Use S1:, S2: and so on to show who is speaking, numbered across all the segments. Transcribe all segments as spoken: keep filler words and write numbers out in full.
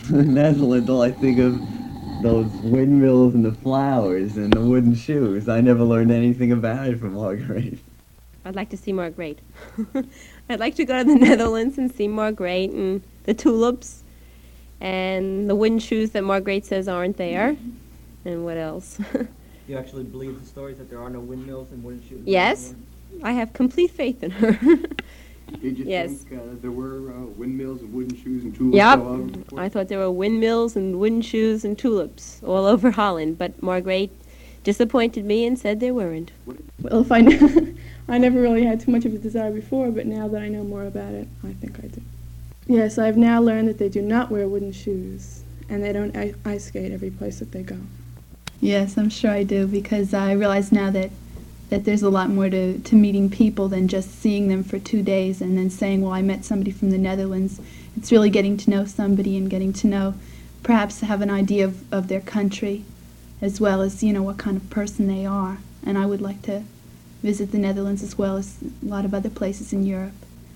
S1: the Netherlands, all I think of those windmills and the flowers and the wooden shoes. I never learned anything about it from Marguerite.
S2: I'd like to see Margrethe. I'd like to go to the Netherlands and see Margrethe and the tulips and the wooden shoes that Margrethe says aren't there. And what else?
S3: You actually believe the stories that there are no windmills and wooden shoes?
S2: Yes. I have complete faith in her.
S4: Did you
S2: Yes.
S4: think uh, there were uh, windmills and wooden shoes and tulips
S2: Yep.
S4: all over the place?
S2: I thought there were windmills and wooden shoes and tulips all over Holland, but Margrethe disappointed me and said there weren't.
S5: Well, if I kn- I never really had too much of a desire before, but now that I know more about it, I think I do. Yes, I've now learned that they do not wear wooden shoes, and they don't i- ice skate every place that they go.
S6: Yes, I'm sure I do, because I realize now that, that there's a lot more to, to meeting people than just seeing them for two days and then saying, well, I met somebody from the Netherlands. It's really getting to know somebody and getting to know, perhaps have an idea of, of their country, as well as, you know, what kind of person they are. And I would like to visit the Netherlands as well as a lot of other places in Europe.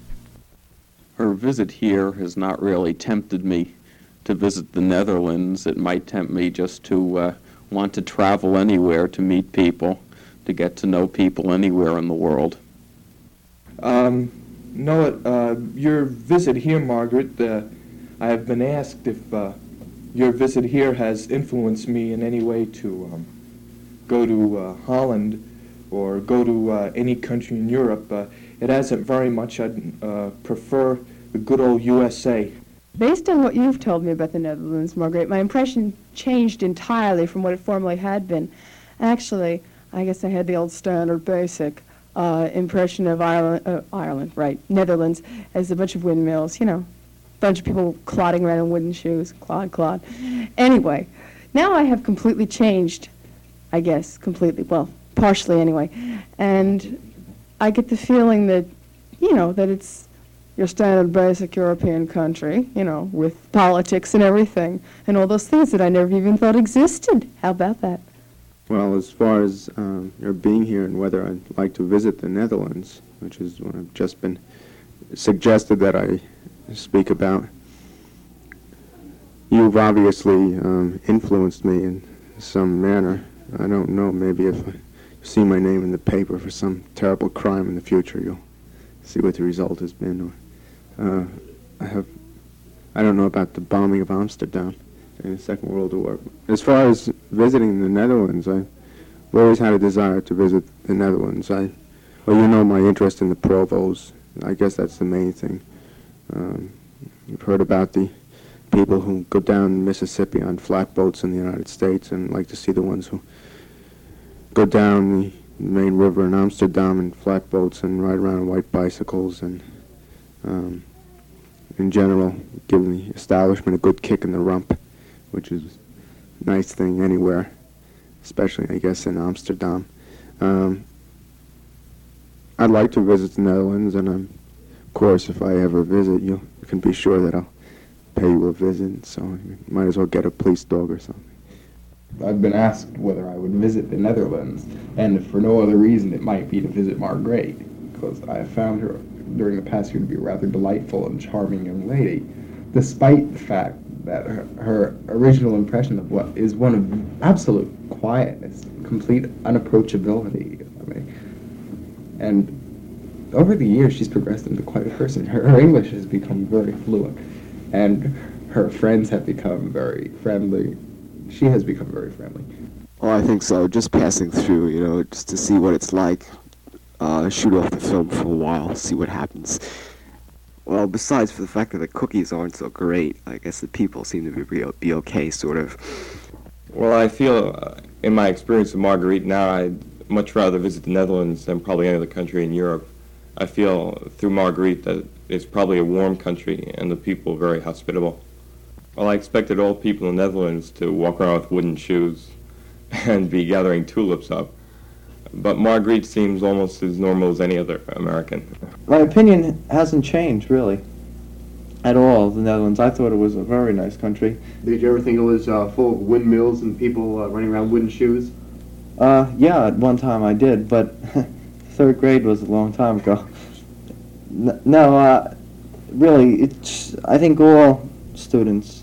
S7: Her visit here has not really tempted me to visit the Netherlands. It might tempt me just to uh, want to travel anywhere to meet people, to get to know people anywhere in the world.
S8: Um, no, uh, your visit here, Margaret, uh, I have been asked if uh, your visit here has influenced me in any way to um, go to uh, Holland or go to uh, any country in Europe. Uh, it hasn't very much. I'd uh, prefer the good old U S A.
S9: Based on what you've told me about the Netherlands, Margaret, my impression changed entirely from what it formerly had been. Actually, I guess I had the old standard basic uh, impression of Ireland, uh, Ireland, right, Netherlands, as a bunch of windmills, you know, bunch of people clodding around in wooden shoes, clod, clod. Anyway, now I have completely changed, I guess, completely, well, partially anyway, and I get the feeling that, you know, that it's your standard basic European country, you know, with politics and everything, and all those things that I never even thought existed. How about that?
S10: Well, as far as um, your being here and whether I'd like to visit the Netherlands, which is what I've just been suggested that I speak about, you've obviously um, influenced me in some manner. I don't know, maybe if I see my name in the paper for some terrible crime in the future, you'll see what the result has been. Or, uh, I have, I don't know about the bombing of Amsterdam in the Second World War. As far as visiting the Netherlands, I've always had a desire to visit the Netherlands. I, well, you know my interest in the Provos. I guess that's the main thing. Um, you've heard about the people who go down Mississippi on flatboats in the United States, and like to see the ones who go down the main river in Amsterdam in flatboats and ride around on white bicycles, and um, in general give the establishment a good kick in the rump, which is a nice thing anywhere, especially I guess in Amsterdam. Um, I'd like to visit the Netherlands, and um, of course if I ever visit, you can be sure that I'll pay you a visit, so you might as well get a police dog or something.
S11: I've been asked whether I would visit the Netherlands, and if for no other reason it might be to visit Margrethe, because I have found her during the past year to be a rather delightful and charming young lady, despite the fact that her, her original impression of what is one of absolute quietness, complete unapproachability. I mean, and over the years she's progressed into quite a person. Her, her English has become very fluent, and her friends have become very friendly. She has become very friendly.
S12: Well, I think so. Just passing through, you know, just to see what it's like. Uh, shoot off the film for a while, see what happens. Well, besides for the fact that the cookies aren't so great, I guess the people seem to be be okay, sort of.
S13: Well, I feel, uh, in my experience with Marguerite now, I'd much rather visit the Netherlands than probably any other country in Europe. I feel through Marguerite that it's probably a warm country and the people are very hospitable. Well, I expected all people in the Netherlands to walk around with wooden shoes and be gathering tulips up. But Marguerite seems almost as normal as any other American.
S1: My opinion hasn't changed, really, at all, the Netherlands. I thought it was a very nice country.
S4: Did you ever think it was uh, full of windmills and people uh, running around wooden shoes?
S1: Uh, yeah, at one time I did, but third grade was a long time ago. N- no, uh, really, it's, I think all students